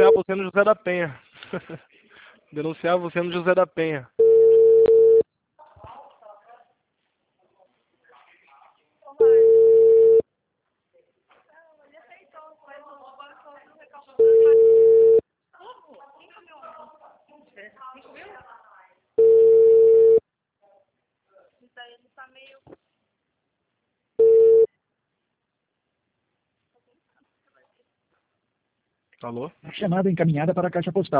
denunciar você no José da Penha. Denunciar você no José da Penha. Alô? Chamada encaminhada para a caixa postal.